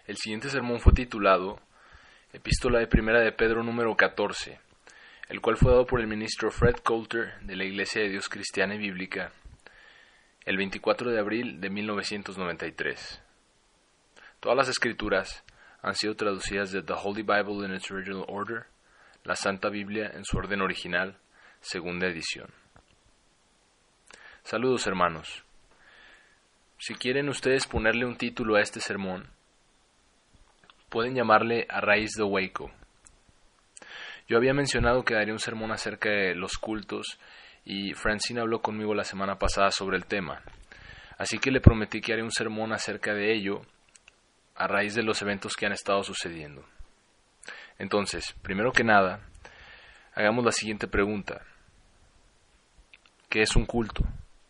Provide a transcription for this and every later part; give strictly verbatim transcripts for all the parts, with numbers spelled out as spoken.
El siguiente sermón fue titulado Epístola de Primera de Pedro número catorce, el cual fue dado por el ministro Fred Coulter de la Iglesia de Dios Cristiana y Bíblica el veinticuatro de abril de mil novecientos noventa y tres. Todas las escrituras han sido traducidas de The Holy Bible in its Original Order, la Santa Biblia en su orden original, segunda edición. Saludos, hermanos. Si quieren ustedes ponerle un título a este sermón, pueden llamarle A Raíz de Waco. Yo había mencionado que daría un sermón acerca de los cultos y Francine habló conmigo la semana pasada sobre el tema. Así que le prometí que haría un sermón acerca de ello a raíz de los eventos que han estado sucediendo. Entonces, primero que nada, hagamos la siguiente pregunta. ¿Qué es un culto?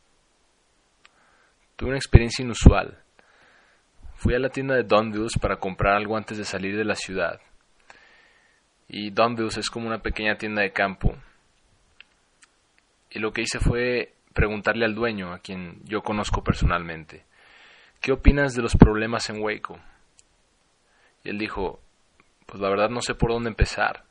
Tuve una experiencia inusual. Fui a la tienda de Dunville's para comprar algo antes de salir de la ciudad. Y Dunville's es como una pequeña tienda de campo. Y lo que hice fue preguntarle al dueño, a quien yo conozco personalmente, ¿qué opinas de los problemas en Waco? Y él dijo, pues la verdad no sé por dónde empezar.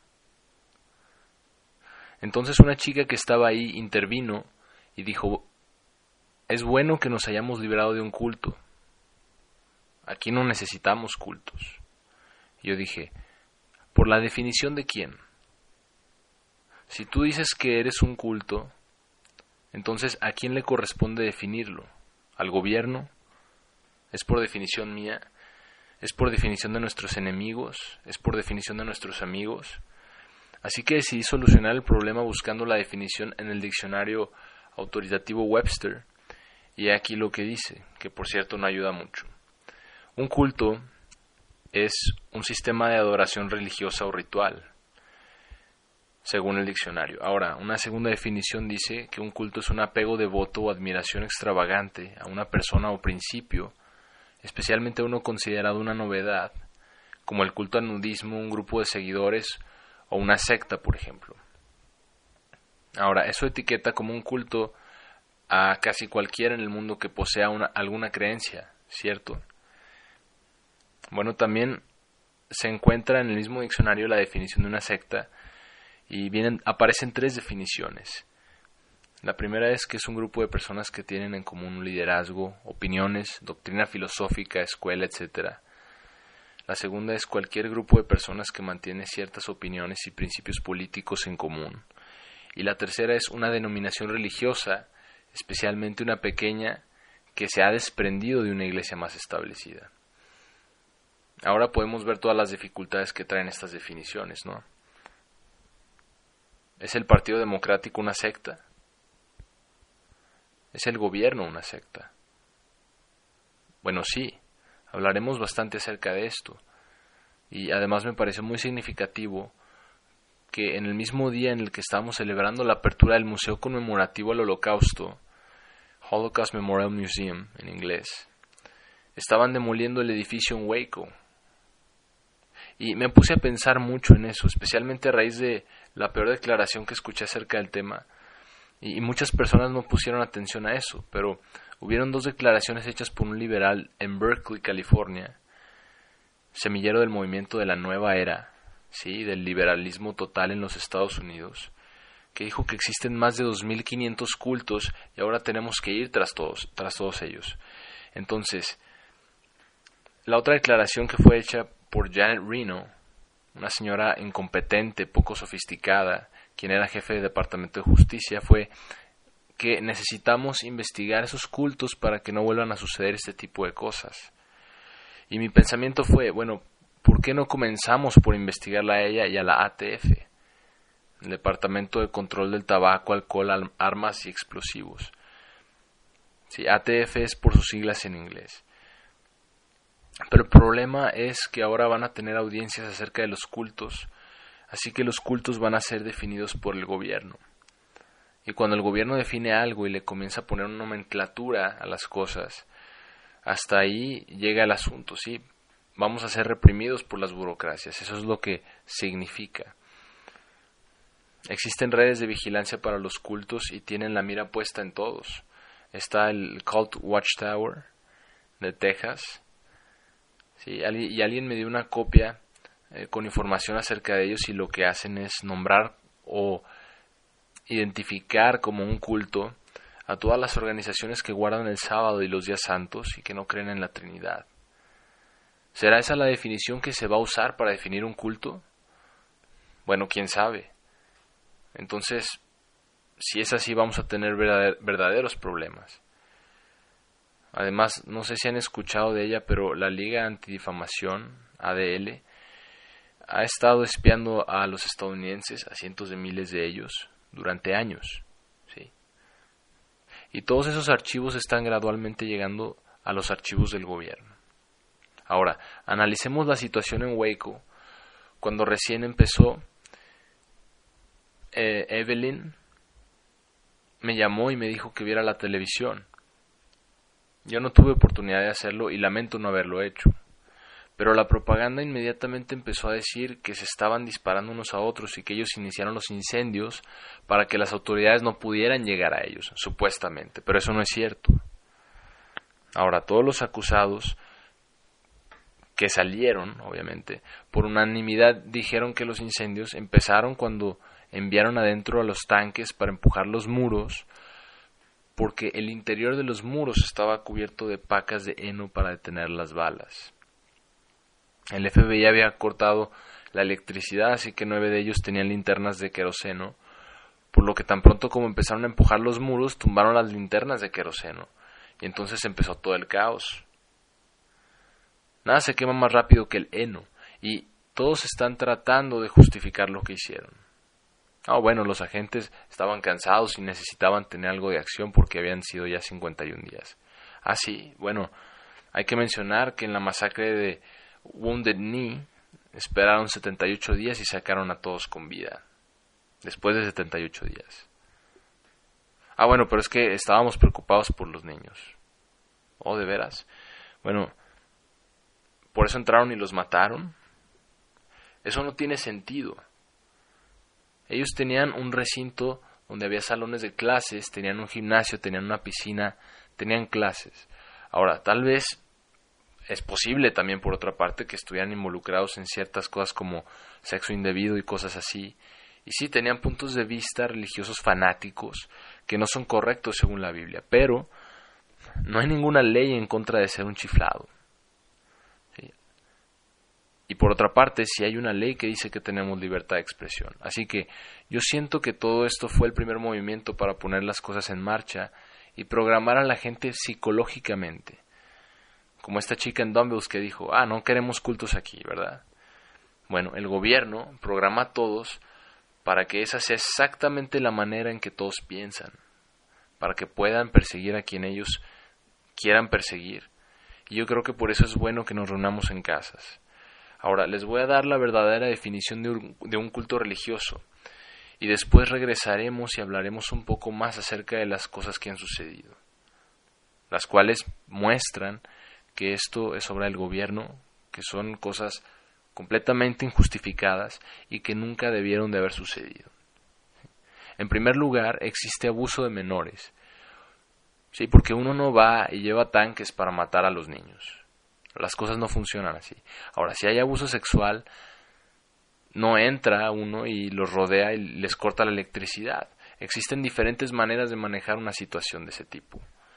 Entonces una chica que estaba ahí intervino y dijo, es bueno que nos hayamos librado de un culto. Aquí no necesitamos cultos. Y yo dije, ¿por la definición de quién? Si tú dices que eres un culto, entonces ¿a quién le corresponde definirlo? ¿Al gobierno? ¿Es por definición mía? ¿Es por definición de nuestros enemigos? ¿Es por definición de nuestros amigos? Así que decidí solucionar el problema buscando la definición en el diccionario autoritativo Webster, y aquí lo que dice, que por cierto no ayuda mucho. Un culto es un sistema de adoración religiosa o ritual, según el diccionario. Ahora, una segunda definición dice que un culto es un apego devoto o admiración extravagante a una persona o principio, especialmente a uno considerado una novedad, como el culto al nudismo, un grupo de seguidores o una secta, por ejemplo. Ahora, eso etiqueta como un culto a casi cualquiera en el mundo que posea una, alguna creencia, ¿cierto? Bueno, también se encuentra en el mismo diccionario la definición de una secta y vienen, aparecen tres definiciones. La primera es que es un grupo de personas que tienen en común un liderazgo, opiniones, doctrina filosófica, escuela, etcétera. La segunda es cualquier grupo de personas que mantiene ciertas opiniones y principios políticos en común. Y la tercera es una denominación religiosa, especialmente una pequeña, que se ha desprendido de una iglesia más establecida. Ahora podemos ver todas las dificultades que traen estas definiciones, ¿no? ¿Es el Partido Democrático una secta? ¿Es el gobierno una secta? Bueno, sí, hablaremos bastante acerca de esto. Y además me parece muy significativo que en el mismo día en el que estábamos celebrando la apertura del Museo Conmemorativo al Holocausto, Holocaust Memorial Museum en inglés, estaban demoliendo el edificio en Waco. Y me puse a pensar mucho en eso, especialmente a raíz de la peor declaración que escuché acerca del tema. Y muchas personas no pusieron atención a eso, pero hubieron dos declaraciones hechas por un liberal en Berkeley, California, semillero del movimiento de la nueva era, sí, del liberalismo total en los Estados Unidos, que dijo que existen más de dos mil quinientos cultos y ahora tenemos que ir tras todos, tras todos ellos. Entonces, la otra declaración que fue hecha por Janet Reno, una señora incompetente, poco sofisticada, quien era jefe del Departamento de Justicia, fue que necesitamos investigar esos cultos para que no vuelvan a suceder este tipo de cosas. Y mi pensamiento fue, bueno, ¿por qué no comenzamos por investigarla a ella y a la A T F, el Departamento de Control del Tabaco, Alcohol, Armas y Explosivos? Sí, A T F es por sus siglas en inglés. Pero el problema es que ahora van a tener audiencias acerca de los cultos, así que los cultos van a ser definidos por el gobierno. Y cuando el gobierno define algo y le comienza a poner una nomenclatura a las cosas, hasta ahí llega el asunto, ¿sí? Vamos a ser reprimidos por las burocracias, eso es lo que significa. Existen redes de vigilancia para los cultos y tienen la mira puesta en todos. Está el Cult Watchtower de Texas, ¿sí? Y alguien me dio una copia eh, con información acerca de ellos, y lo que hacen es nombrar o identificar como un culto a todas las organizaciones que guardan el sábado y los días santos y que no creen en la Trinidad. ¿Será esa la definición que se va a usar para definir un culto? Bueno, quién sabe. Entonces, si es así, vamos a tener verdaderos problemas. Además, no sé si han escuchado de ella, pero la Liga Antidifamación, A D L, ha estado espiando a los estadounidenses, a cientos de miles de ellos, durante años. ¿Sí? Y todos esos archivos están gradualmente llegando a los archivos del gobierno. Ahora, analicemos la situación en Waco. Cuando recién empezó, eh, Evelyn me llamó y me dijo que viera la televisión. Yo no tuve oportunidad de hacerlo y lamento no haberlo hecho. Pero la propaganda inmediatamente empezó a decir que se estaban disparando unos a otros y que ellos iniciaron los incendios para que las autoridades no pudieran llegar a ellos, supuestamente. Pero eso no es cierto. Ahora, todos los acusados que salieron, obviamente, por unanimidad dijeron que los incendios empezaron cuando enviaron adentro a los tanques para empujar los muros, porque el interior de los muros estaba cubierto de pacas de heno para detener las balas. El F B I había cortado la electricidad, así que nueve de ellos tenían linternas de queroseno, por lo que tan pronto como empezaron a empujar los muros, tumbaron las linternas de queroseno, y entonces empezó todo el caos. Nada se quema más rápido que el heno, y todos están tratando de justificar lo que hicieron. Ah, bueno, los agentes estaban cansados y necesitaban tener algo de acción porque habían sido ya cincuenta y un días. Ah, sí, bueno, hay que mencionar que en la masacre de Wounded Knee esperaron setenta y ocho días y sacaron a todos con vida, después de setenta y ocho días. Ah, bueno, pero es que estábamos preocupados por los niños. Oh, ¿de veras? Bueno, ¿por eso entraron y los mataron? Eso no tiene sentido. Ellos tenían un recinto donde había salones de clases, tenían un gimnasio, tenían una piscina, tenían clases. Ahora, tal vez es posible también, por otra parte, que estuvieran involucrados en ciertas cosas como sexo indebido y cosas así. Y sí, tenían puntos de vista religiosos fanáticos que no son correctos según la Biblia, pero no hay ninguna ley en contra de ser un chiflado. ¿Sí? Y por otra parte, sí hay una ley que dice que tenemos libertad de expresión. Así que yo siento que todo esto fue el primer movimiento para poner las cosas en marcha y programar a la gente psicológicamente. Como esta chica en Dumbbells que dijo, ah, no queremos cultos aquí, ¿verdad? Bueno, el gobierno programa a todos para que esa sea exactamente la manera en que todos piensan, para que puedan perseguir a quien ellos quieran perseguir. Y yo creo que por eso es bueno que nos reunamos en casas. Ahora, les voy a dar la verdadera definición de un, de un culto religioso, y después regresaremos y hablaremos un poco más acerca de las cosas que han sucedido, las cuales muestran que esto es obra del gobierno, que son cosas completamente injustificadas y que nunca debieron de haber sucedido. En primer lugar, existe abuso de menores. Sí, porque uno no va y lleva tanques para matar a los niños. Las cosas no funcionan así. Ahora, si hay abuso sexual, no entra uno y los rodea y les corta la electricidad. Existen diferentes maneras de manejar una situación de ese tipo.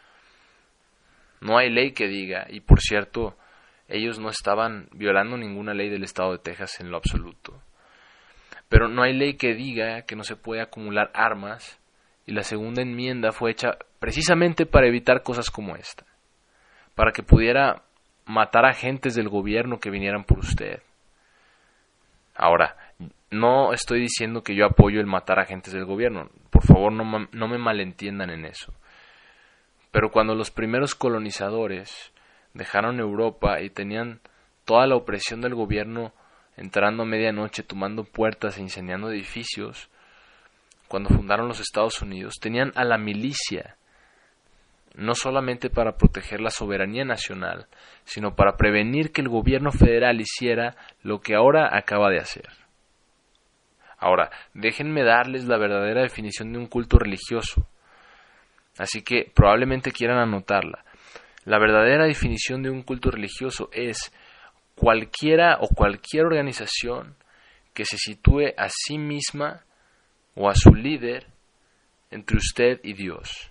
No hay ley que diga, y por cierto, ellos no estaban violando ninguna ley del estado de Texas en lo absoluto. Pero no hay ley que diga que no se puede acumular armas, y la segunda enmienda fue hecha precisamente para evitar cosas como esta, para que pudiera matar agentes del gobierno que vinieran por usted. Ahora, no estoy diciendo que yo apoyo el matar agentes del gobierno, por favor no, no me malentiendan en eso. Pero cuando los primeros colonizadores dejaron Europa y tenían toda la opresión del gobierno entrando a medianoche, tomando puertas e incendiando edificios, cuando fundaron los Estados Unidos, tenían a la milicia, no solamente para proteger la soberanía nacional, sino para prevenir que el gobierno federal hiciera lo que ahora acaba de hacer. Ahora, déjenme darles la verdadera definición de un culto religioso. Así que probablemente quieran anotarla. La verdadera definición de un culto religioso es cualquiera o cualquier organización que se sitúe a sí misma o a su líder entre usted y Dios.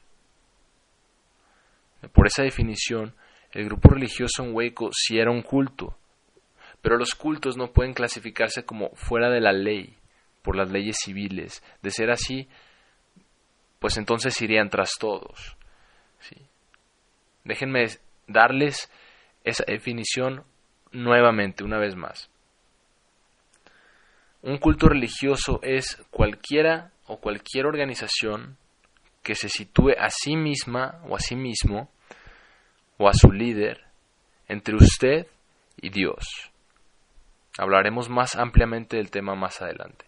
Por esa definición, el grupo religioso en Waco sí era un culto, pero los cultos no pueden clasificarse como fuera de la ley, por las leyes civiles. De ser así, pues entonces irían tras todos. ¿Sí? Déjenme darles esa definición nuevamente, una vez más. Un culto religioso es cualquiera o cualquier organización que se sitúe a sí misma o a sí mismo o a su líder entre usted y Dios. Hablaremos más ampliamente del tema más adelante.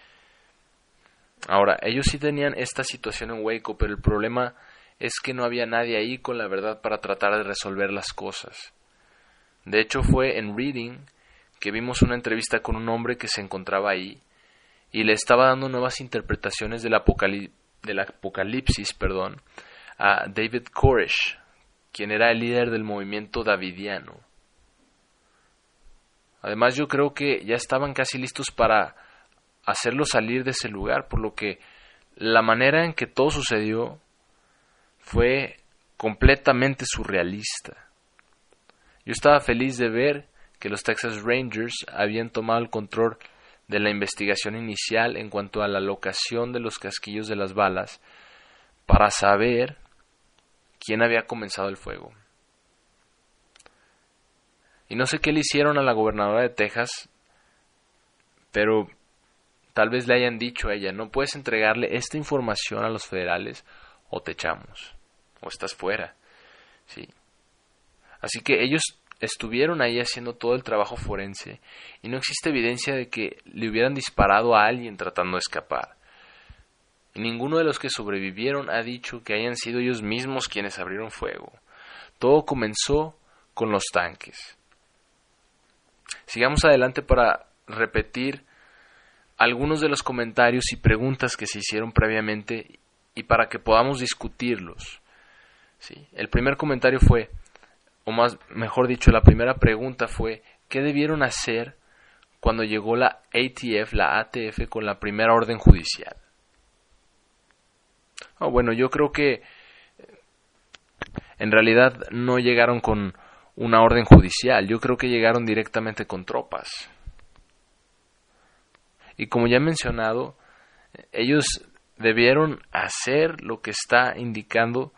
Ahora, ellos sí tenían esta situación en Waco, pero el problema es que no había nadie ahí con la verdad para tratar de resolver las cosas. De hecho, fue en Reading que vimos una entrevista con un hombre que se encontraba ahí y le estaba dando nuevas interpretaciones del, apocalip- del Apocalipsis perdón, a David Koresh, quien era el líder del movimiento davidiano. Además, yo creo que ya estaban casi listos para hacerlo salir de ese lugar, por lo que la manera en que todo sucedió fue completamente surrealista. Yo estaba feliz de ver que los Texas Rangers habían tomado el control de la investigación inicial en cuanto a la locación de los casquillos de las balas para saber quién había comenzado el fuego. Y no sé qué le hicieron a la gobernadora de Texas, pero tal vez le hayan dicho a ella: no puedes entregarle esta información a los federales o te echamos, o estás fuera. ¿Sí? Así que ellos estuvieron ahí haciendo todo el trabajo forense y no existe evidencia de que le hubieran disparado a alguien tratando de escapar. Y ninguno de los que sobrevivieron ha dicho que hayan sido ellos mismos quienes abrieron fuego. Todo comenzó con los tanques. Sigamos adelante para repetir algunos de los comentarios y preguntas que se hicieron previamente y para que podamos discutirlos. ¿Sí? El primer comentario fue, o más, mejor dicho, la primera pregunta fue: ¿qué debieron hacer cuando llegó la A T F, la A T F, con la primera orden judicial? Oh, bueno, yo creo que en realidad no llegaron con una orden judicial, yo creo que llegaron directamente con tropas. Y como ya he mencionado, ellos debieron hacer lo que está indicando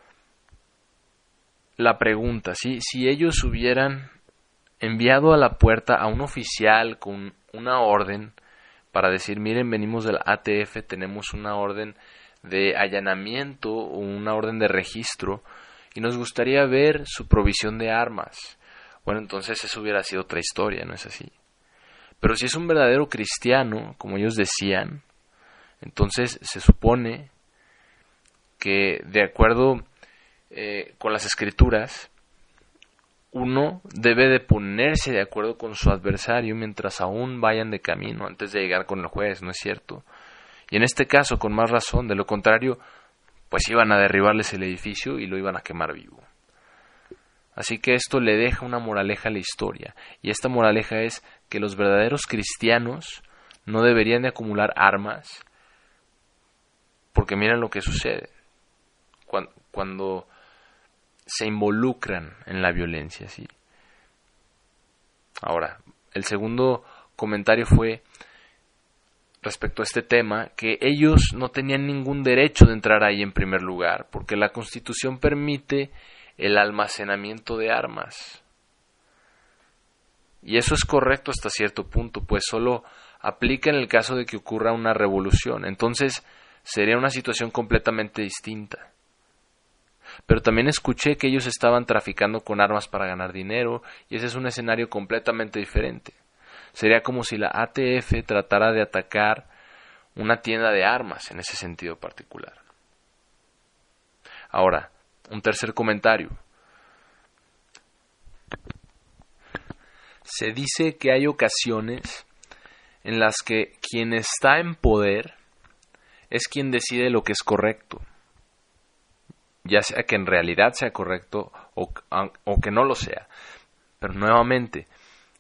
la pregunta, ¿sí? Si ellos hubieran enviado a la puerta a un oficial con una orden para decir: miren, venimos del A T F, tenemos una orden de allanamiento o una orden de registro y nos gustaría ver su provisión de armas. Bueno, entonces eso hubiera sido otra historia, ¿no es así? Pero si es un verdadero cristiano, como ellos decían, entonces se supone que, de acuerdo eh, con las escrituras, uno debe de ponerse de acuerdo con su adversario mientras aún vayan de camino antes de llegar con el juez, ¿no es cierto? Y en este caso, con más razón, de lo contrario, pues iban a derribarles el edificio y lo iban a quemar vivo. Así que esto le deja una moraleja a la historia, y esta moraleja es que los verdaderos cristianos no deberían de acumular armas, porque miren lo que sucede cuando, cuando se involucran en la violencia, ¿sí? Ahora, el segundo comentario fue respecto a este tema, que ellos no tenían ningún derecho de entrar ahí en primer lugar, porque la Constitución permite el almacenamiento de armas. Y eso es correcto hasta cierto punto, pues solo aplica en el caso de que ocurra una revolución. Entonces sería una situación completamente distinta. Pero también escuché que ellos estaban traficando con armas para ganar dinero, y ese es un escenario completamente diferente. Sería como si la A T F tratara de atacar una tienda de armas en ese sentido particular. Ahora, un tercer comentario. Se dice que hay ocasiones en las que quien está en poder es quien decide lo que es correcto, ya sea que en realidad sea correcto o, o que no lo sea. Pero nuevamente,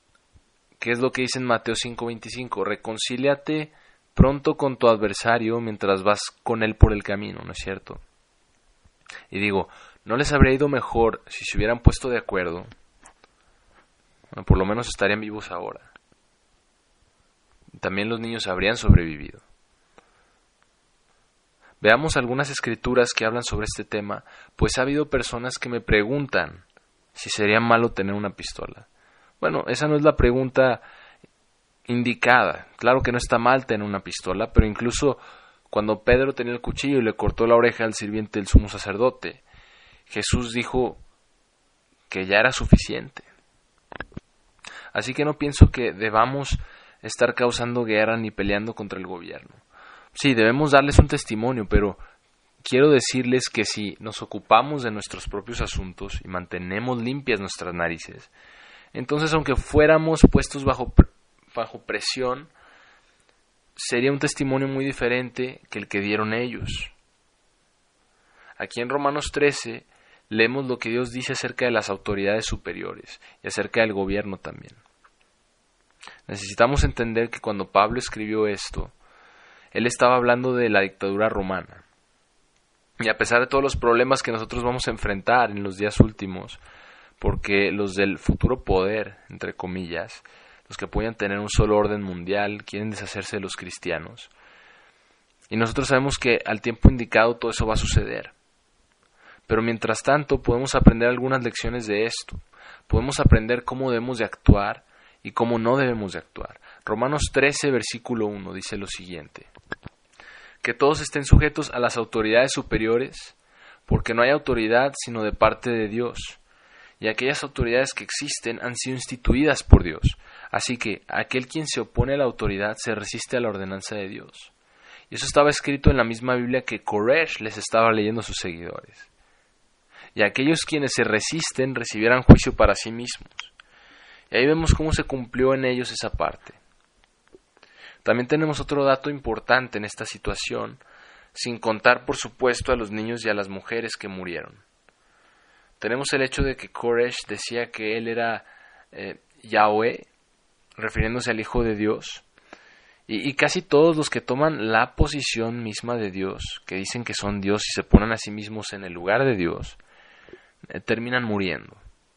¿Qué es lo que dice en Mateo cinco veinticinco? Reconcíliate pronto con tu adversario mientras vas con él por el camino, ¿no es cierto? Y digo, ¿no les habría ido mejor si se hubieran puesto de acuerdo? Bueno, por lo menos estarían vivos ahora. También los niños habrían sobrevivido. Veamos algunas escrituras que hablan sobre este tema, pues ha habido personas que me preguntan si sería malo tener una pistola. Bueno, esa no es la pregunta indicada. Claro que no está mal tener una pistola, pero incluso cuando Pedro tenía el cuchillo y le cortó la oreja al sirviente del sumo sacerdote, Jesús dijo que ya era suficiente. Así que no pienso que debamos estar causando guerra ni peleando contra el gobierno. Sí, debemos darles un testimonio, pero quiero decirles que si nos ocupamos de nuestros propios asuntos y mantenemos limpias nuestras narices, entonces aunque fuéramos puestos bajo, bajo presión, sería un testimonio muy diferente que el que dieron ellos. Aquí en Romanos trece leemos lo que Dios dice acerca de las autoridades superiores y acerca del gobierno también. Necesitamos entender que cuando Pablo escribió esto, él estaba hablando de la dictadura romana. Y a pesar de todos los problemas que nosotros vamos a enfrentar en los días últimos, porque los del futuro poder, entre comillas, los que puedan tener un solo orden mundial, quieren deshacerse de los cristianos. Y nosotros sabemos que al tiempo indicado todo eso va a suceder. Pero mientras tanto podemos aprender algunas lecciones de esto. Podemos aprender cómo debemos de actuar y cómo no debemos de actuar. Romanos trece, versículo uno, dice lo siguiente: que todos estén sujetos a las autoridades superiores, porque no hay autoridad sino de parte de Dios, y aquellas autoridades que existen han sido instituidas por Dios. Así que aquel quien se opone a la autoridad se resiste a la ordenanza de Dios. Y eso estaba escrito en la misma Biblia que Koresh les estaba leyendo a sus seguidores. Y aquellos quienes se resisten recibirán juicio para sí mismos. Y ahí vemos cómo se cumplió en ellos esa parte. También tenemos otro dato importante en esta situación, sin contar por supuesto a los niños y a las mujeres que murieron. Tenemos el hecho de que Koresh decía que él era eh, Yahweh, refiriéndose al Hijo de Dios, y, y casi todos los que toman la posición misma de Dios, que dicen que son Dios y se ponen a sí mismos en el lugar de Dios, eh, terminan muriendo.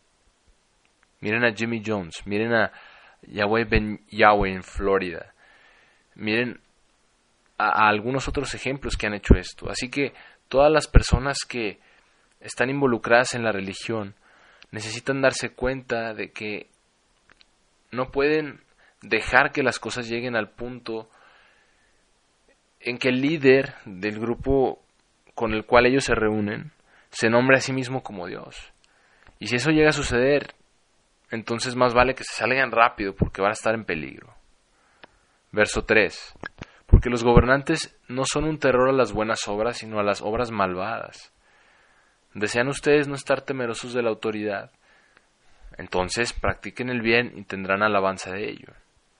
Miren a Jimmy Jones, miren a Yahweh Ben Yahweh en Florida, miren a, a algunos otros ejemplos que han hecho esto. Así que todas las personas que están involucradas en la religión necesitan darse cuenta de que no pueden dejar que las cosas lleguen al punto en que el líder del grupo con el cual ellos se reúnen se nombre a sí mismo como Dios. Y si eso llega a suceder, entonces más vale que se salgan rápido porque van a estar en peligro. Verso tres. Porque los gobernantes no son un terror a las buenas obras, sino a las obras malvadas. ¿Desean ustedes no estar temerosos de la autoridad? Entonces practiquen el bien y tendrán alabanza de ello.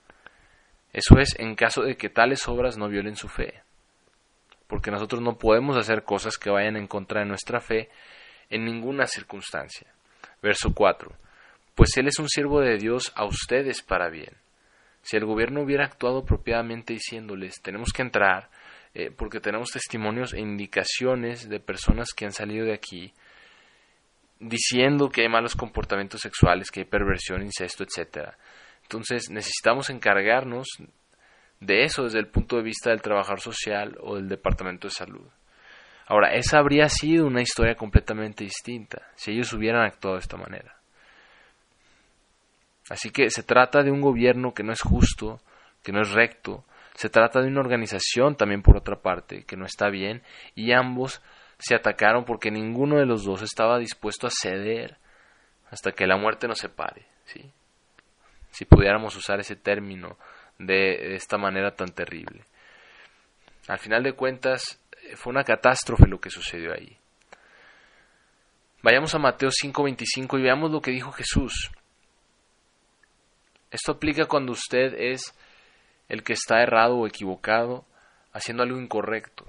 Eso es en caso de que tales obras no violen su fe. Porque nosotros no podemos hacer cosas que vayan en contra de nuestra fe en ninguna circunstancia. Verso cuatro. Pues Él es un siervo de Dios a ustedes para bien. Si el gobierno hubiera actuado apropiadamente diciéndoles, tenemos que entrar, eh, porque tenemos testimonios e indicaciones de personas que han salido de aquí, diciendo que hay malos comportamientos sexuales, que hay perversión, incesto, etcétera. Entonces necesitamos encargarnos de eso desde el punto de vista del trabajador social o del departamento de salud. Ahora, esa habría sido una historia completamente distinta si ellos hubieran actuado de esta manera. Así que se trata de un gobierno que no es justo, que no es recto, se trata de una organización también por otra parte, que no está bien, y ambos se atacaron porque ninguno de los dos estaba dispuesto a ceder hasta que la muerte nos separe, ¿sí? Si pudiéramos usar ese término de, de esta manera tan terrible. Al final de cuentas, fue una catástrofe lo que sucedió ahí. Vayamos a Mateo cinco veinticinco y veamos lo que dijo Jesús. Esto aplica cuando usted es el que está errado o equivocado, haciendo algo incorrecto.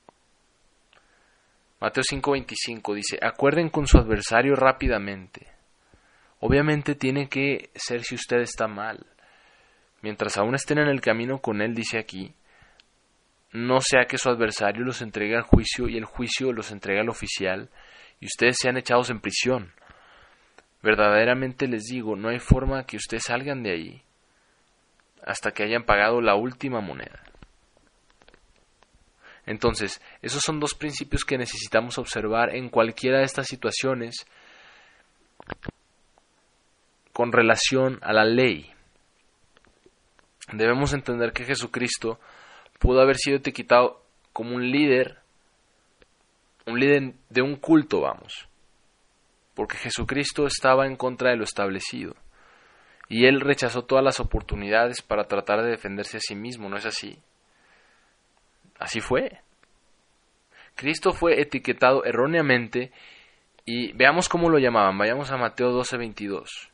Mateo cinco veinticinco dice, acuerden con su adversario rápidamente. Obviamente tiene que ser si usted está mal. mientras aún estén en el camino con él, dice aquí, no sea que su adversario los entregue al juicio y el juicio los entregue al oficial y ustedes sean echados en prisión. Verdaderamente les digo, no hay forma que ustedes salgan de ahí hasta que hayan pagado la última moneda. Entonces, esos son dos principios que necesitamos observar en cualquiera de estas situaciones con relación a la ley. Debemos entender que Jesucristo pudo haber sido etiquetado como un líder, un líder de un culto, vamos, porque Jesucristo estaba en contra de lo establecido y él rechazó todas las oportunidades para tratar de defenderse a sí mismo, ¿no es así? Así fue. Cristo fue etiquetado erróneamente y veamos cómo lo llamaban. Vayamos a Mateo doce veintidós.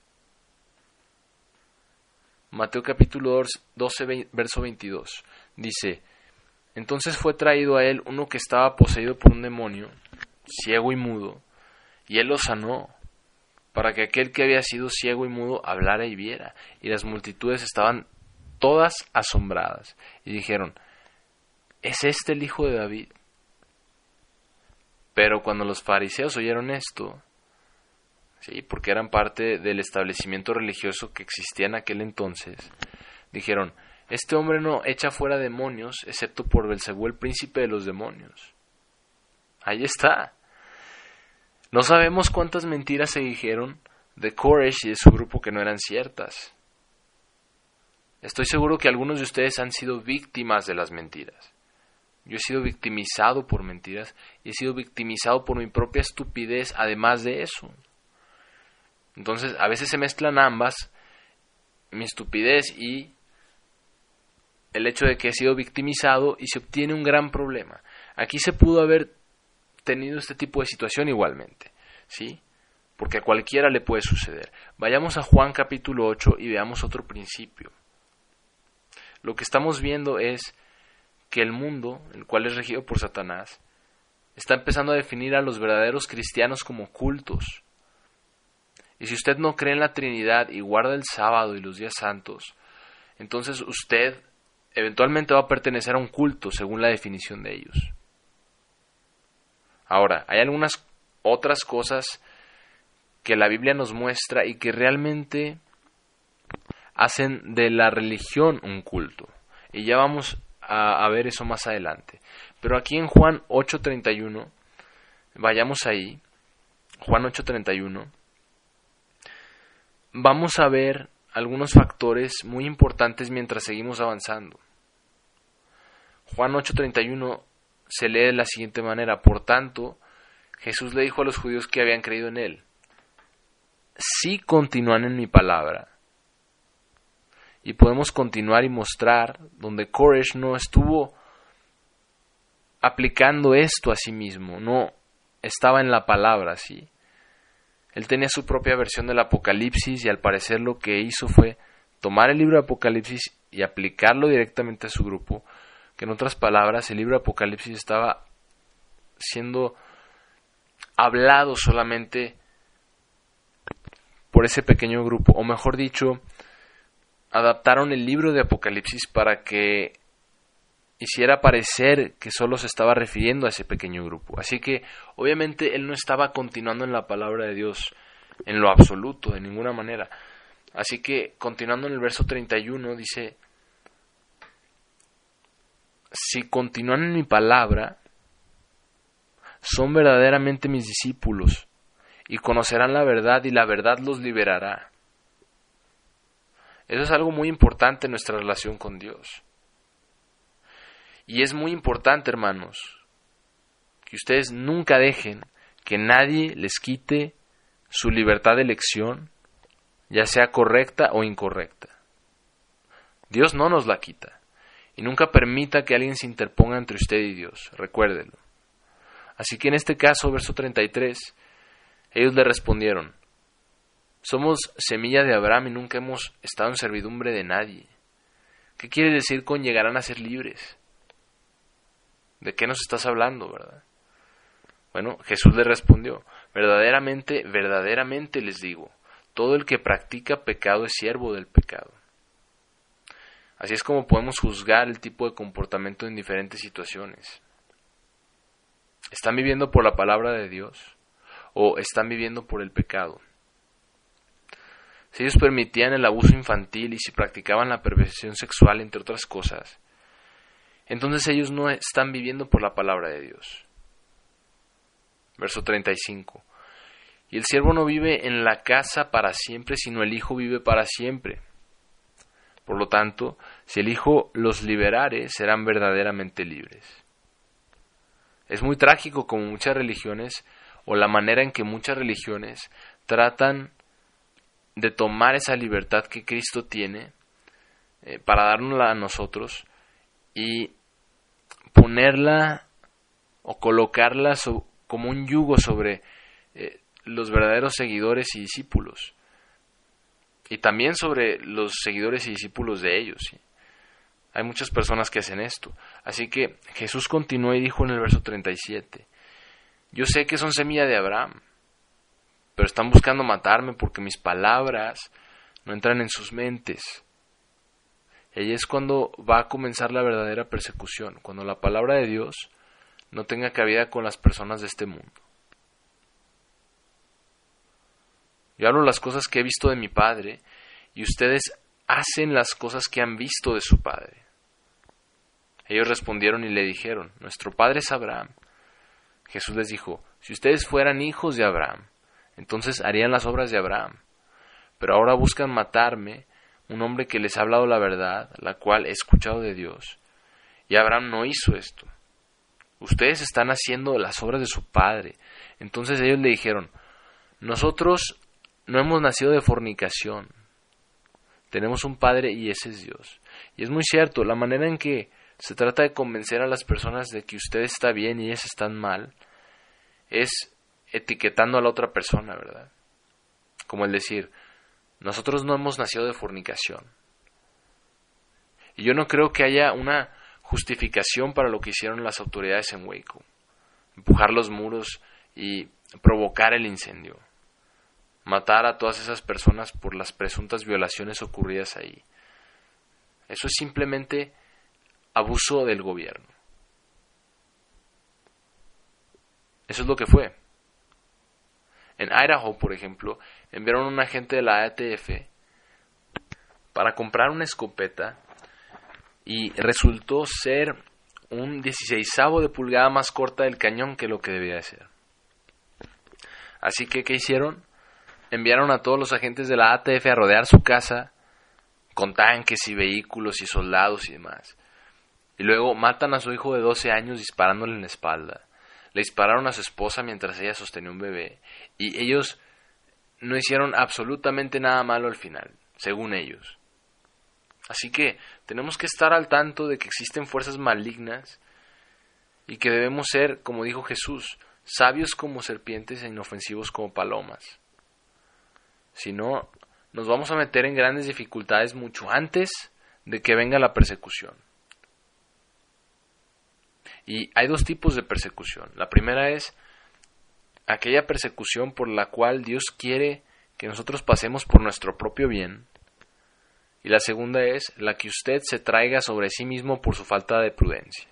Mateo capítulo doce, verso veintidós. Dice, entonces fue traído a él uno que estaba poseído por un demonio, ciego y mudo, y él lo sanó, para que aquel que había sido ciego y mudo hablara y viera. Y las multitudes estaban todas asombradas, y dijeron, ¿es este el hijo de David? Pero cuando los fariseos oyeron esto, sí, porque eran parte del establecimiento religioso que existía en aquel entonces, dijeron, este hombre no echa fuera demonios, excepto por Belcebú, el príncipe de los demonios. Ahí está. No sabemos cuántas mentiras se dijeron de Koresh y de su grupo que no eran ciertas. Estoy seguro que algunos de ustedes han sido víctimas de las mentiras. Yo he sido victimizado por mentiras y he sido victimizado por mi propia estupidez, además de eso. Entonces, a veces se mezclan ambas, mi estupidez y el hecho de que he sido victimizado, y se obtiene un gran problema. Aquí se pudo haber tenido este tipo de situación igualmente, ¿sí? Porque a cualquiera le puede suceder. Vayamos a Juan capítulo ocho y veamos otro principio. Lo que estamos viendo es que el mundo, el cual es regido por Satanás, está empezando a definir a los verdaderos cristianos como cultos. Y si usted no cree en la Trinidad y guarda el sábado y los días santos, entonces usted eventualmente va a pertenecer a un culto según la definición de ellos. Ahora, hay algunas otras cosas que la Biblia nos muestra y que realmente hacen de la religión un culto. Y ya vamos a, a ver eso más adelante. Pero aquí en Juan ocho treinta y uno, vayamos ahí, Juan ocho treinta y uno, vamos a ver algunos factores muy importantes mientras seguimos avanzando. Juan ocho treinta y uno se lee de la siguiente manera: por tanto, Jesús le dijo a los judíos que habían creído en él, si continúan en mi palabra. Y podemos continuar y mostrar donde Koresh no estuvo aplicando esto a sí mismo, no estaba en la palabra, ¿sí? Él tenía su propia versión del Apocalipsis y al parecer lo que hizo fue tomar el libro de Apocalipsis y aplicarlo directamente a su grupo, que en otras palabras el libro de Apocalipsis estaba siendo hablado solamente por ese pequeño grupo, o mejor dicho, adaptaron el libro de Apocalipsis para que hiciera parecer que solo se estaba refiriendo a ese pequeño grupo. Así que, obviamente, él no estaba continuando en la palabra de Dios en lo absoluto, de ninguna manera. Así que, continuando en el verso treinta y uno, dice, si continúan en mi palabra, son verdaderamente mis discípulos, y conocerán la verdad, y la verdad los liberará. Eso es algo muy importante en nuestra relación con Dios. Y es muy importante, hermanos, que ustedes nunca dejen que nadie les quite su libertad de elección, ya sea correcta o incorrecta. Dios no nos la quita. Y nunca permita que alguien se interponga entre usted y Dios. Recuérdelo. Así que en este caso, verso treinta y tres, ellos le respondieron, somos semilla de Abraham y nunca hemos estado en servidumbre de nadie. ¿Qué quiere decir con llegarán a ser libres? ¿De qué nos estás hablando, verdad? Bueno, Jesús le respondió, verdaderamente, verdaderamente les digo, todo el que practica pecado es siervo del pecado. Así es como podemos juzgar el tipo de comportamiento en diferentes situaciones. ¿Están viviendo por la palabra de Dios o están viviendo por el pecado? Si ellos permitían el abuso infantil y si practicaban la perversión sexual, entre otras cosas, entonces ellos no están viviendo por la palabra de Dios. Verso treinta y cinco. Y el siervo no vive en la casa para siempre, sino el Hijo vive para siempre. Por lo tanto, si el Hijo los liberare, serán verdaderamente libres. Es muy trágico como muchas religiones, o la manera en que muchas religiones tratan de tomar esa libertad que Cristo tiene eh, para dárnosla a nosotros y ponerla o colocarla so, como un yugo sobre eh, los verdaderos seguidores y discípulos, y también sobre los seguidores y discípulos de ellos, ¿sí? Hay muchas personas que hacen esto. Así que Jesús continuó y dijo en el verso treinta y siete, yo sé que son semilla de Abraham, pero están buscando matarme porque mis palabras no entran en sus mentes. Y ahí es cuando va a comenzar la verdadera persecución, cuando la palabra de Dios no tenga cabida con las personas de este mundo. Yo hablo las cosas que he visto de mi Padre y ustedes hacen las cosas que han visto de su Padre. Ellos respondieron y le dijeron, nuestro Padre es Abraham. Jesús les dijo, si ustedes fueran hijos de Abraham, entonces harían las obras de Abraham. Pero ahora buscan matarme, un hombre que les ha hablado la verdad, la cual he escuchado de Dios. Y Abraham no hizo esto. Ustedes están haciendo las obras de su padre. Entonces ellos le dijeron, nosotros no hemos nacido de fornicación. Tenemos un padre y ese es Dios. Y es muy cierto, la manera en que se trata de convencer a las personas de que usted está bien y ellas están mal, es etiquetando a la otra persona, ¿verdad? Como el decir, nosotros no hemos nacido de fornicación. Y yo no creo que haya una justificación para lo que hicieron las autoridades en Waco. Empujar los muros y provocar el incendio. Matar a todas esas personas por las presuntas violaciones ocurridas ahí. Eso es simplemente abuso del gobierno. Eso es lo que fue. En Idaho, por ejemplo, enviaron a un agente de la A T F para comprar una escopeta y resultó ser un dieciseisavo de pulgada más corta del cañón que lo que debía de ser. Así que, ¿qué hicieron? Enviaron a todos los agentes de la A T F a rodear su casa con tanques y vehículos y soldados y demás. Y luego matan a su hijo de doce años disparándole en la espalda. Le dispararon a su esposa mientras ella sostenía un bebé. Y ellos no hicieron absolutamente nada malo al final, según ellos. Así que tenemos que estar al tanto de que existen fuerzas malignas y que debemos ser, como dijo Jesús, sabios como serpientes e inofensivos como palomas. Si no, nos vamos a meter en grandes dificultades mucho antes de que venga la persecución. Y hay dos tipos de persecución. La primera es aquella persecución por la cual Dios quiere que nosotros pasemos por nuestro propio bien. Y la segunda es la que usted se traiga sobre sí mismo por su falta de prudencia.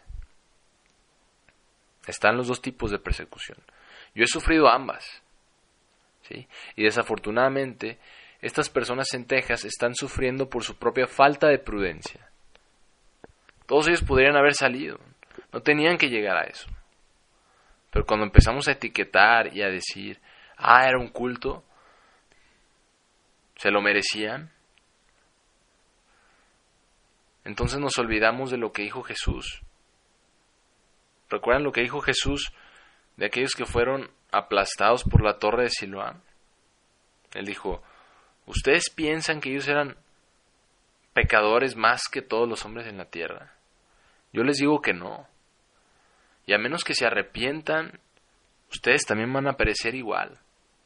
Están los dos tipos de persecución. Yo he sufrido ambas, ¿sí? Y desafortunadamente, estas personas en Texas están sufriendo por su propia falta de prudencia. Todos ellos podrían haber salido. No tenían que llegar a eso. Pero cuando empezamos a etiquetar y a decir, ah, era un culto, se lo merecían, entonces nos olvidamos de lo que dijo Jesús. ¿Recuerdan lo que dijo Jesús de aquellos que fueron aplastados por la torre de Siloam? Él dijo, ¿ustedes piensan que ellos eran pecadores más que todos los hombres en la tierra? Yo les digo que no. Y a menos que se arrepientan, ustedes también van a perecer igual.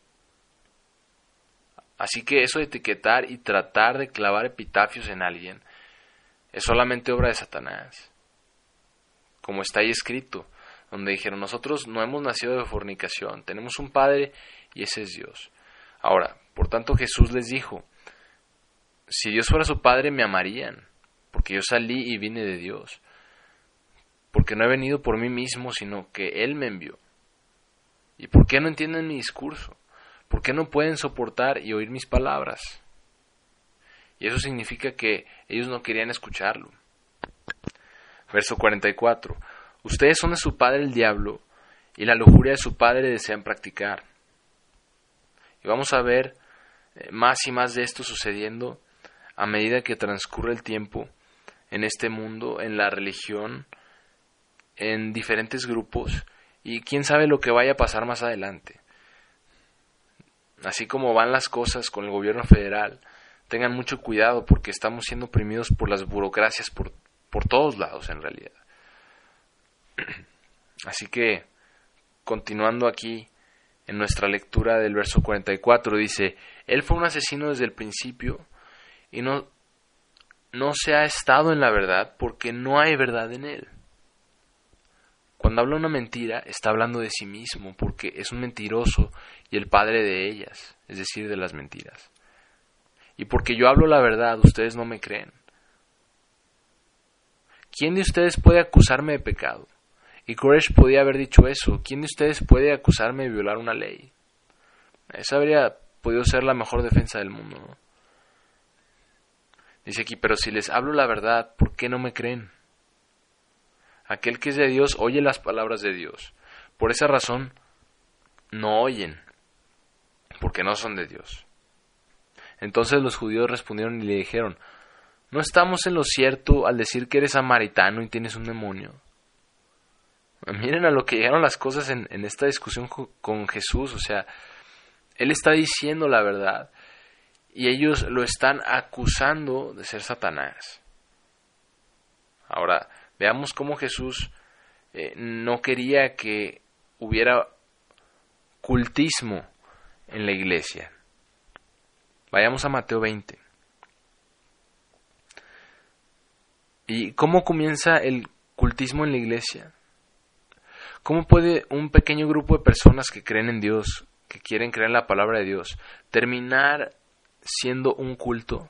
Así que eso de etiquetar y tratar de clavar epitafios en alguien es solamente obra de Satanás. Como está ahí escrito, donde dijeron, nosotros no hemos nacido de fornicación, tenemos un Padre y ese es Dios. Ahora, por tanto Jesús les dijo, si Dios fuera su Padre me amarían, porque yo salí y vine de Dios, porque no he venido por mí mismo, sino que Él me envió. ¿Y por qué no entienden mi discurso? ¿Por qué no pueden soportar y oír mis palabras? Y eso significa que ellos no querían escucharlo. Verso cuarenta y cuatro. Ustedes son de su padre el diablo, y la lujuria de su padre desean practicar. Y vamos a ver más y más de esto sucediendo a medida que transcurre el tiempo en este mundo, en la religión, en diferentes grupos, y quién sabe lo que vaya a pasar más adelante. Así como van las cosas con el gobierno federal, tengan mucho cuidado porque estamos siendo oprimidos por las burocracias por, por todos lados en realidad. Así que, continuando aquí en nuestra lectura del verso cuarenta y cuatro, dice: Él fue un asesino desde el principio y no, no se ha estado en la verdad porque no hay verdad en él. Cuando habla una mentira, está hablando de sí mismo porque es un mentiroso y el padre de ellas, es decir, de las mentiras. Y porque yo hablo la verdad, ustedes no me creen. ¿Quién de ustedes puede acusarme de pecado? Y Koresh podía haber dicho eso. ¿Quién de ustedes puede acusarme de violar una ley? Esa habría podido ser la mejor defensa del mundo, ¿no? Dice aquí: pero si les hablo la verdad, ¿por qué no me creen? Aquel que es de Dios oye las palabras de Dios. Por esa razón, no oyen, porque no son de Dios. Entonces los judíos respondieron y le dijeron: ¿no estamos en lo cierto al decir que eres samaritano y tienes un demonio? Miren a lo que llegaron las cosas en, en esta discusión con Jesús. O sea, Él está diciendo la verdad y ellos lo están acusando de ser Satanás. Ahora, veamos cómo Jesús eh, no quería que hubiera cultismo en la iglesia. Vayamos a Mateo veinte. ¿Y cómo comienza el cultismo en la iglesia? ¿Cómo puede un pequeño grupo de personas que creen en Dios, que quieren creer en la palabra de Dios, terminar siendo un culto?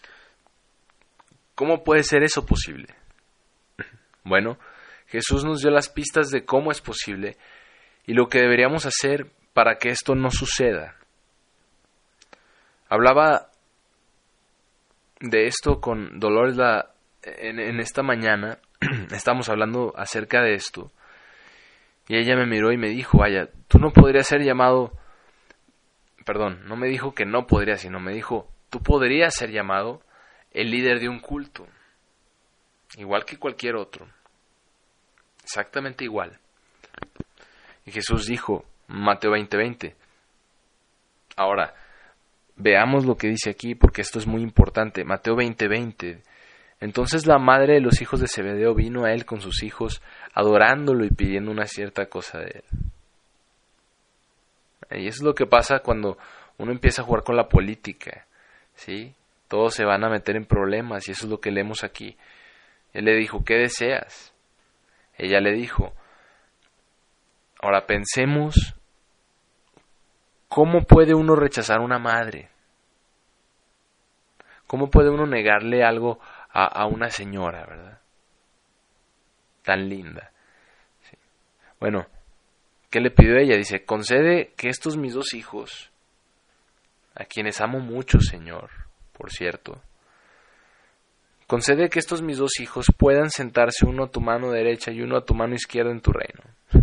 ¿Cómo puede ser eso posible? Bueno, Jesús nos dio las pistas de cómo es posible y lo que deberíamos hacer para que esto no suceda. Hablaba de esto con Dolores la, en, en esta mañana, estamos hablando acerca de esto, y ella me miró y me dijo: vaya, tú no podrías ser llamado, perdón, no me dijo que no podría, sino me dijo: tú podrías ser llamado el líder de un culto, igual que cualquier otro, exactamente igual. Y Jesús dijo, Mateo veinte veinte, ahora, veamos lo que dice aquí, porque esto es muy importante. Mateo veinte veinte. Entonces la madre de los hijos de Zebedeo vino a él con sus hijos, adorándolo y pidiendo una cierta cosa de él. Y eso es lo que pasa cuando uno empieza a jugar con la política, ¿sí? Todos se van a meter en problemas, y eso es lo que leemos aquí. Él le dijo: ¿qué deseas? Ella le dijo: ahora pensemos, ¿cómo puede uno rechazar a una madre? ¿Cómo puede uno negarle algo a, a una señora, verdad? Tan linda. Sí. Bueno, ¿qué le pidió ella? Dice: concede que estos mis dos hijos, a quienes amo mucho, Señor, por cierto, concede que estos mis dos hijos puedan sentarse uno a tu mano derecha y uno a tu mano izquierda en tu reino.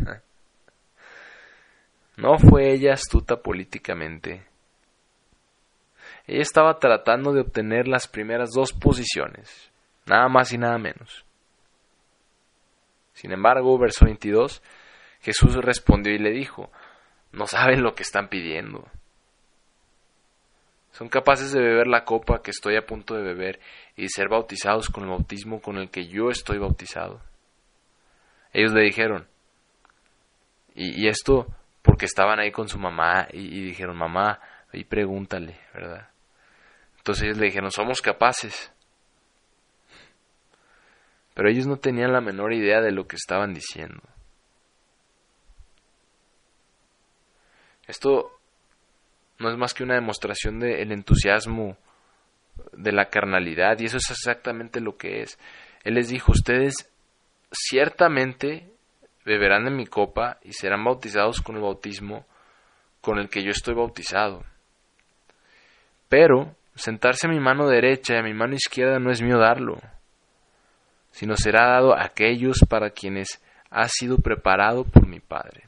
¿No fue ella astuta políticamente? Ella estaba tratando de obtener las primeras dos posiciones, nada más y nada menos. Sin embargo, verso veintidós, Jesús respondió y le dijo: no saben lo que están pidiendo. Son capaces de beber la copa que estoy a punto de beber y de ser bautizados con el bautismo con el que yo estoy bautizado. Ellos le dijeron, y, y esto porque estaban ahí con su mamá, y, y dijeron: mamá, ahí pregúntale, ¿verdad? Entonces ellos le dijeron: somos capaces. Pero ellos no tenían la menor idea de lo que estaban diciendo. Esto no es más que una demostración del entusiasmo de la carnalidad, y eso es exactamente lo que es. Él les dijo, ustedes ciertamente beberán de mi copa y serán bautizados con el bautismo con el que yo estoy bautizado. Pero sentarse a mi mano derecha y a mi mano izquierda no es mío darlo, sino será dado a aquellos para quienes ha sido preparado por mi Padre.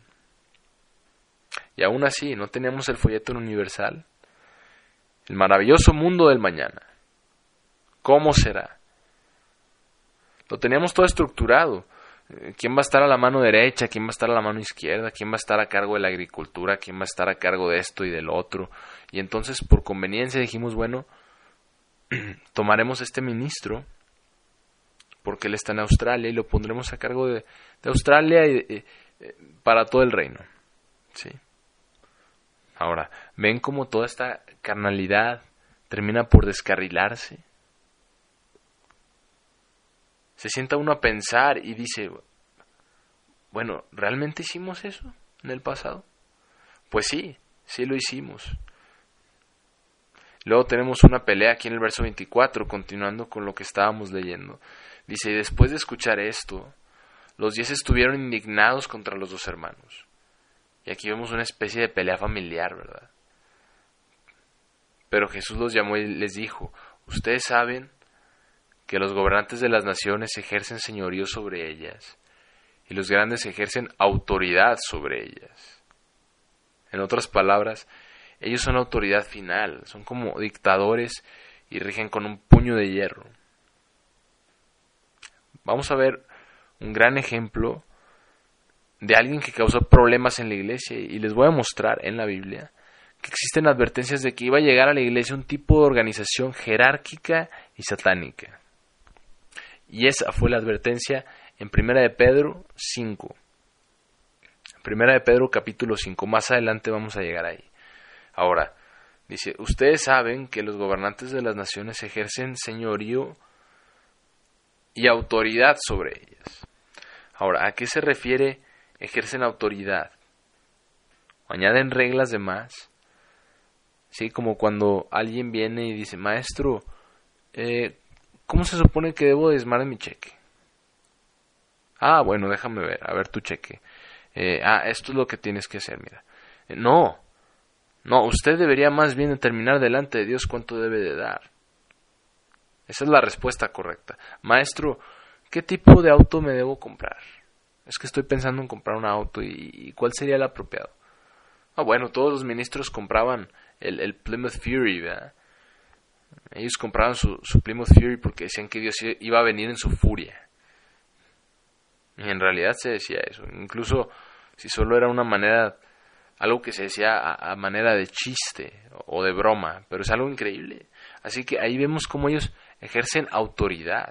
Y aún así, ¿no teníamos el folleto universal? El maravilloso mundo del mañana. ¿Cómo será? Lo teníamos todo estructurado. ¿Quién va a estar a la mano derecha? ¿Quién va a estar a la mano izquierda? ¿Quién va a estar a cargo de la agricultura? ¿Quién va a estar a cargo de esto y del otro? Y entonces, por conveniencia, dijimos, bueno, tomaremos este ministro, porque él está en Australia, y lo pondremos a cargo de, de Australia y, y, para todo el reino. ¿Sí? Ahora, ¿ven cómo toda esta carnalidad termina por descarrilarse? Se sienta uno a pensar y dice, bueno, ¿realmente hicimos eso en el pasado? Pues sí, sí lo hicimos. Luego tenemos una pelea aquí en el verso veinticuatro, continuando con lo que estábamos leyendo. Dice, y después de escuchar esto, los diez estuvieron indignados contra los dos hermanos. Y aquí vemos una especie de pelea familiar, ¿verdad? Pero Jesús los llamó y les dijo, ustedes saben que los gobernantes de las naciones ejercen señorío sobre ellas, y los grandes ejercen autoridad sobre ellas. En otras palabras, ellos son autoridad final, son como dictadores y rigen con un puño de hierro. Vamos a ver un gran ejemplo de alguien que causó problemas en la iglesia, y les voy a mostrar en la Biblia que existen advertencias de que iba a llegar a la iglesia un tipo de organización jerárquica y satánica. Y esa fue la advertencia en Primera de Pedro cinco. Primera de Pedro capítulo cinco, más adelante vamos a llegar ahí. Ahora, dice, ustedes saben que los gobernantes de las naciones ejercen señorío y autoridad sobre ellas. Ahora, ¿a qué se refiere ejercen autoridad? ¿Añaden reglas de más? Sí, como cuando alguien viene y dice, maestro, eh, ¿cómo se supone que debo diezmar mi cheque? Ah, bueno, déjame ver, a ver tu cheque. Eh, ah, esto es lo que tienes que hacer, mira. Eh, no, no, usted debería más bien determinar delante de Dios cuánto debe de dar. Esa es la respuesta correcta. Maestro, ¿qué tipo de auto me debo comprar? Es que estoy pensando en comprar un auto, y, y ¿cuál sería el apropiado? Ah, bueno, todos los ministros compraban el, el Plymouth Fury, ¿verdad? Ellos compraban su, su Plymouth Fury porque decían que Dios iba a venir en su furia. Y en realidad se decía eso. Incluso si solo era una manera, algo que se decía a, a manera de chiste o de broma, pero es algo increíble. Así que ahí vemos cómo ellos ejercen autoridad.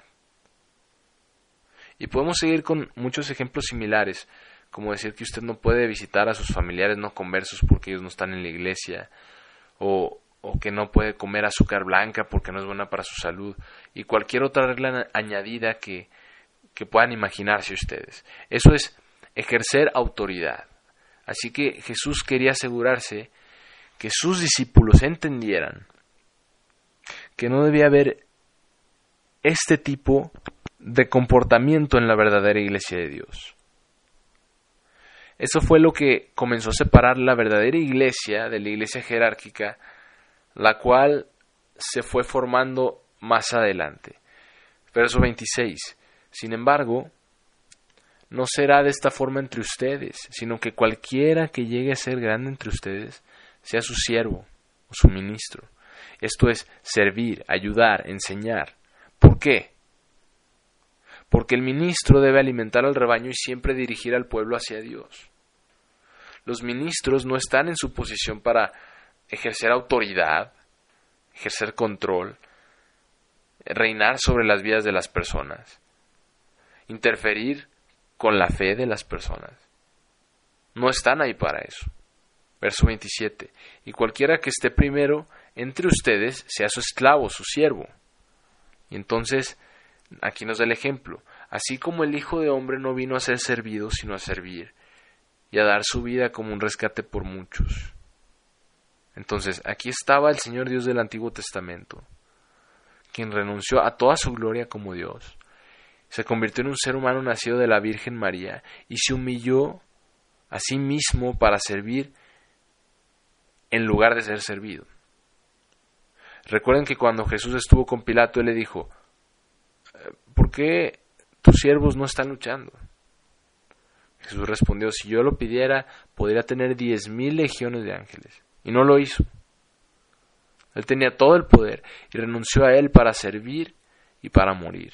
Y podemos seguir con muchos ejemplos similares, como decir que usted no puede visitar a sus familiares no conversos porque ellos no están en la iglesia, o, o que no puede comer azúcar blanca porque no es buena para su salud, y cualquier otra regla añadida que, que puedan imaginarse ustedes. Eso es ejercer autoridad. Así que Jesús quería asegurarse que sus discípulos entendieran que no debía haber este tipo de comportamiento en la verdadera iglesia de Dios. Eso fue lo que comenzó a separar la verdadera iglesia de la iglesia jerárquica, la cual se fue formando más adelante. Verso veintiséis. Sin embargo, no será de esta forma entre ustedes, sino que cualquiera que llegue a ser grande entre ustedes sea su siervo o su ministro. Esto es servir, ayudar, enseñar. ¿Por qué? Porque el ministro debe alimentar al rebaño y siempre dirigir al pueblo hacia Dios. Los ministros no están en su posición para ejercer autoridad, ejercer control, reinar sobre las vidas de las personas, interferir con la fe de las personas. No están ahí para eso. Verso veintisiete. Y cualquiera que esté primero entre ustedes sea su esclavo, su siervo. Y entonces, aquí nos da el ejemplo. Así como el Hijo de Hombre no vino a ser servido, sino a servir, y a dar su vida como un rescate por muchos. Entonces, aquí estaba el Señor Dios del Antiguo Testamento, quien renunció a toda su gloria como Dios, se convirtió en un ser humano nacido de la Virgen María y se humilló a sí mismo para servir en lugar de ser servido. Recuerden que cuando Jesús estuvo con Pilato, él le dijo: ¿por qué tus siervos no están luchando? Jesús respondió: si yo lo pidiera, podría tener diez mil legiones de ángeles. Y no lo hizo. Él tenía todo el poder y renunció a él para servir y para morir.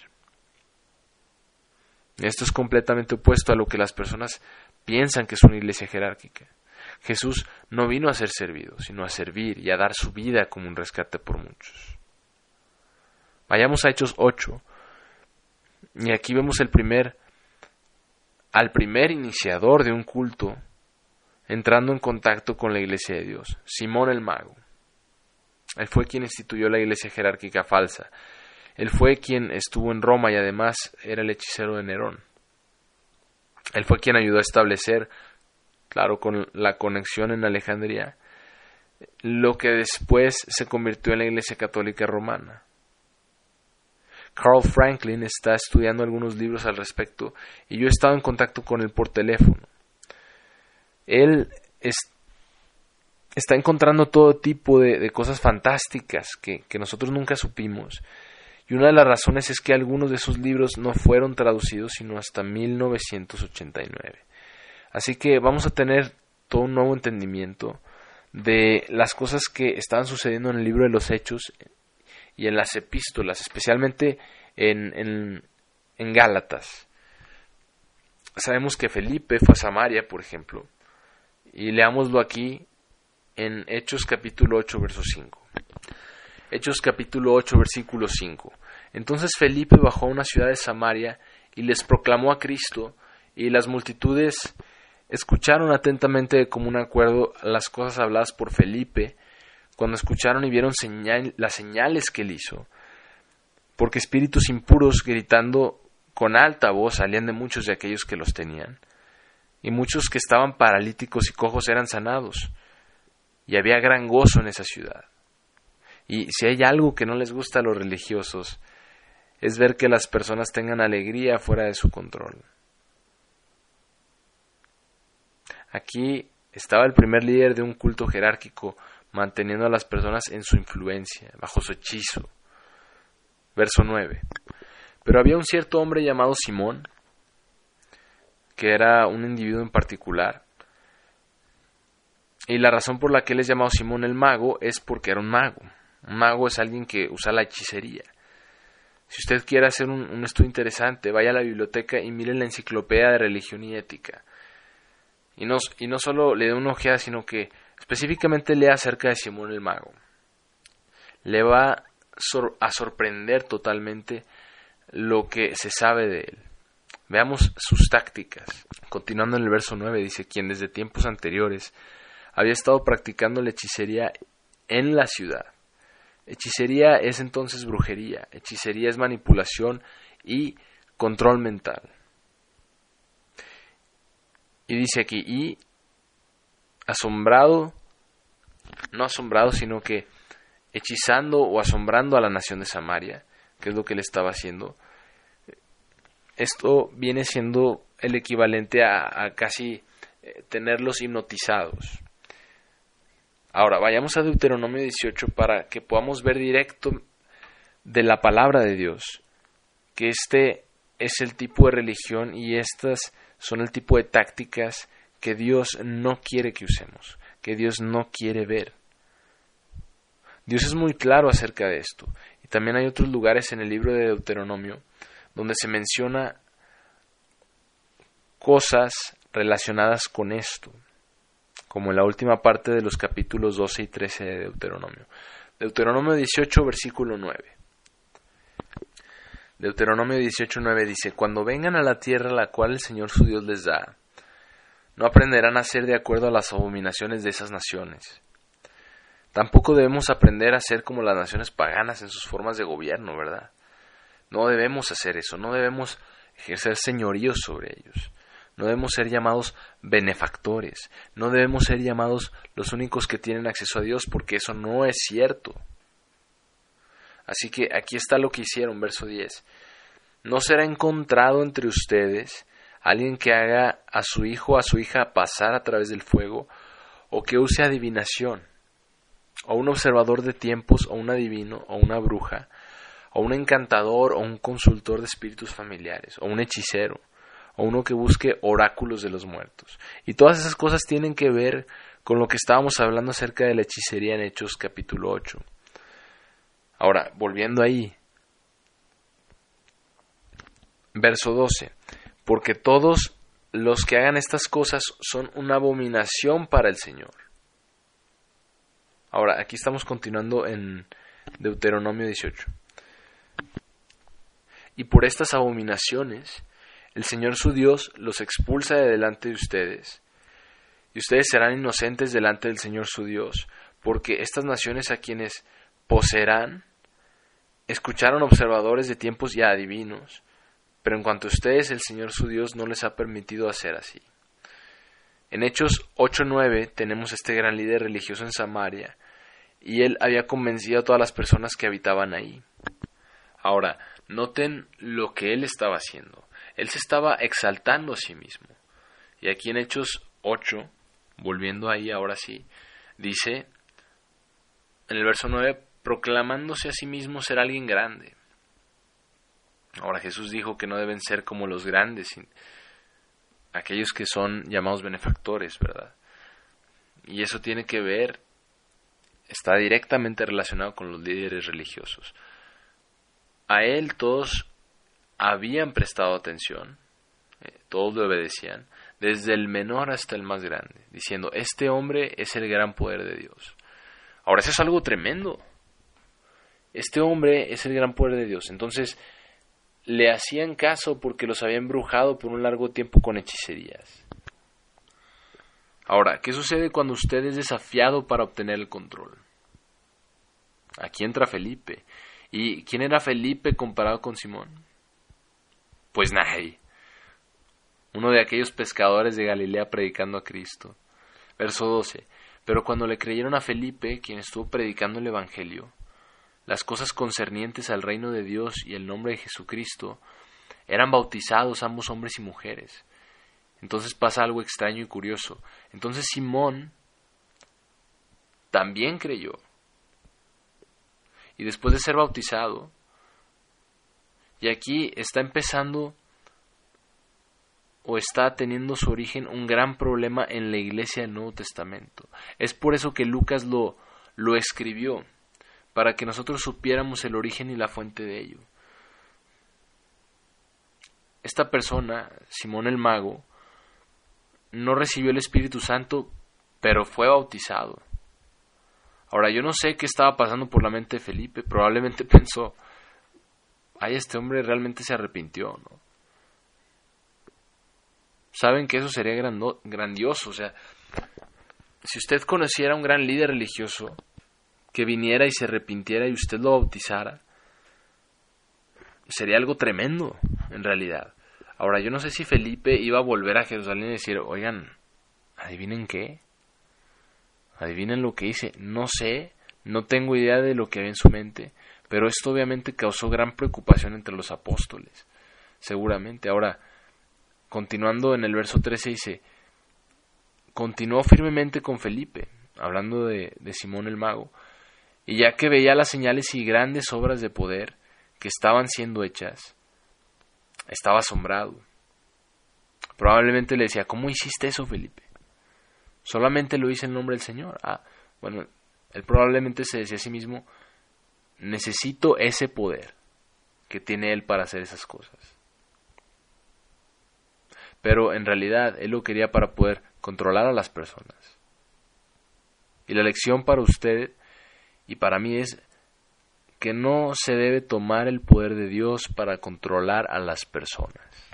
Esto es completamente opuesto a lo que las personas piensan que es una iglesia jerárquica. Jesús no vino a ser servido, sino a servir y a dar su vida como un rescate por muchos. Vayamos a Hechos ocho, y aquí vemos el primer, al primer iniciador de un culto entrando en contacto con la iglesia de Dios, Simón el Mago. Él fue quien instituyó la iglesia jerárquica falsa. Él fue quien estuvo en Roma y además era el hechicero de Nerón. Él fue quien ayudó a establecer, claro, con la conexión en Alejandría, lo que después se convirtió en la Iglesia Católica Romana. Carl Franklin está estudiando algunos libros al respecto y yo he estado en contacto con él por teléfono. Él es, está encontrando todo tipo de, de cosas fantásticas que, que nosotros nunca supimos. Y una de las razones es que algunos de esos libros no fueron traducidos sino hasta mil novecientos ochenta y nueve. Así que vamos a tener todo un nuevo entendimiento de las cosas que estaban sucediendo en el libro de los Hechos y en las epístolas, especialmente en, en, en Gálatas. Sabemos que Felipe fue a Samaria, por ejemplo, y leámoslo aquí en Hechos capítulo ocho, verso cinco. Hechos capítulo ocho, versículo cinco. Entonces Felipe bajó a una ciudad de Samaria y les proclamó a Cristo, y las multitudes escucharon atentamente de común acuerdo las cosas habladas por Felipe, cuando escucharon y vieron señal, las señales que él hizo, porque espíritus impuros gritando con alta voz salían de muchos de aquellos que los tenían, y muchos que estaban paralíticos y cojos eran sanados, y había gran gozo en esa ciudad. Y si hay algo que no les gusta a los religiosos, es ver que las personas tengan alegría fuera de su control. Aquí estaba el primer líder de un culto jerárquico manteniendo a las personas en su influencia, bajo su hechizo. Verso nueve. Pero había un cierto hombre llamado Simón, que era un individuo en particular, y la razón por la que él es llamado Simón el Mago es porque era un mago. Un mago es alguien que usa la hechicería. Si usted quiere hacer un, un estudio interesante, vaya a la biblioteca y mire la enciclopedia de religión y ética. Y no, y no solo le dé una ojeada, sino que específicamente lea acerca de Simón el Mago. Le va sor- a sorprender totalmente lo que se sabe de él. Veamos sus tácticas. Continuando en el verso nueve, dice: quien desde tiempos anteriores había estado practicando la hechicería en la ciudad. Hechicería es entonces brujería. Hechicería es manipulación y control mental. Y dice aquí, y asombrado, no asombrado, sino que hechizando o asombrando a la nación de Samaria, que es lo que él estaba haciendo. Esto viene siendo el equivalente a, a casi eh, tenerlos hipnotizados. Ahora, vayamos a Deuteronomio dieciocho para que podamos ver directo de la palabra de Dios que este es el tipo de religión y estas son el tipo de tácticas que Dios no quiere que usemos, que Dios no quiere ver. Dios es muy claro acerca de esto. Y también hay otros lugares en el libro de Deuteronomio donde se menciona cosas relacionadas con esto, como en la última parte de los capítulos doce y trece de Deuteronomio. Deuteronomio dieciocho, versículo nueve. Deuteronomio dieciocho, nueve dice: cuando vengan a la tierra la cual el Señor su Dios les da, no aprenderán a hacer de acuerdo a las abominaciones de esas naciones. Tampoco debemos aprender a ser como las naciones paganas en sus formas de gobierno, ¿verdad? No debemos hacer eso, no debemos ejercer señorío sobre ellos. No debemos ser llamados benefactores, no debemos ser llamados los únicos que tienen acceso a Dios, porque eso no es cierto. Así que aquí está lo que hicieron, verso diez. No será encontrado entre ustedes alguien que haga a su hijo o a su hija pasar a través del fuego, o que use adivinación, o un observador de tiempos, o un adivino, o una bruja, o un encantador, o un consultor de espíritus familiares, o un hechicero, o uno que busque oráculos de los muertos. Y todas esas cosas tienen que ver con lo que estábamos hablando acerca de la hechicería en Hechos capítulo ocho. Ahora, volviendo ahí, verso doce. Porque todos los que hagan estas cosas son una abominación para el Señor. Ahora, aquí estamos continuando en Deuteronomio dieciocho. Y por estas abominaciones, el Señor su Dios los expulsa de delante de ustedes, y ustedes serán inocentes delante del Señor su Dios, porque estas naciones a quienes poseerán, escucharon observadores de tiempos y adivinos, pero en cuanto a ustedes, el Señor su Dios no les ha permitido hacer así. En Hechos ocho nueve tenemos este gran líder religioso en Samaria, y él había convencido a todas las personas que habitaban ahí. Ahora, noten lo que él estaba haciendo. Él se estaba exaltando a sí mismo. Y aquí en Hechos ocho, volviendo ahí ahora sí, dice en el verso nueve, proclamándose a sí mismo ser alguien grande. Ahora Jesús dijo que no deben ser como los grandes, aquellos que son llamados benefactores, ¿verdad? Y eso tiene que ver, está directamente relacionado con los líderes religiosos. A él todos habían prestado atención, eh, todos le obedecían, desde el menor hasta el más grande, diciendo, este hombre es el gran poder de Dios. Ahora, eso es algo tremendo. Este hombre es el gran poder de Dios. Entonces, le hacían caso porque los había embrujado por un largo tiempo con hechicerías. Ahora, ¿qué sucede cuando usted es desafiado para obtener el control? Aquí entra Felipe. ¿Y quién era Felipe comparado con Simón? Pues nadie. Uno de aquellos pescadores de Galilea predicando a Cristo. Verso doce. Pero cuando le creyeron a Felipe, quien estuvo predicando el Evangelio, las cosas concernientes al reino de Dios y el nombre de Jesucristo, eran bautizados ambos hombres y mujeres. Entonces pasa algo extraño y curioso. Entonces Simón también creyó. Y después de ser bautizado, y aquí está empezando o está teniendo su origen un gran problema en la iglesia del Nuevo Testamento. Es por eso que Lucas lo, lo escribió, para que nosotros supiéramos el origen y la fuente de ello. Esta persona, Simón el Mago, no recibió el Espíritu Santo, pero fue bautizado. Ahora, yo no sé qué estaba pasando por la mente de Felipe. Probablemente pensó, ay, este hombre realmente se arrepintió, ¿no? Saben que eso sería grando- grandioso. O sea, si usted conociera a un gran líder religioso que viniera y se arrepintiera y usted lo bautizara, sería algo tremendo, en realidad. Ahora, yo no sé si Felipe iba a volver a Jerusalén y decir, oigan, ¿adivinen qué? ¿Adivinen lo que hice? No sé, no tengo idea de lo que había en su mente, pero esto obviamente causó gran preocupación entre los apóstoles, seguramente. Ahora, continuando en el verso trece dice, continuó firmemente con Felipe, hablando de, de Simón el Mago, y ya que veía las señales y grandes obras de poder que estaban siendo hechas, estaba asombrado. Probablemente le decía, ¿cómo hiciste eso, Felipe? Solamente lo hice en nombre del Señor. Ah, bueno, él probablemente se decía a sí mismo, necesito ese poder que tiene él para hacer esas cosas. Pero en realidad él lo quería para poder controlar a las personas. Y la lección para usted y para mí es que no se debe tomar el poder de Dios para controlar a las personas.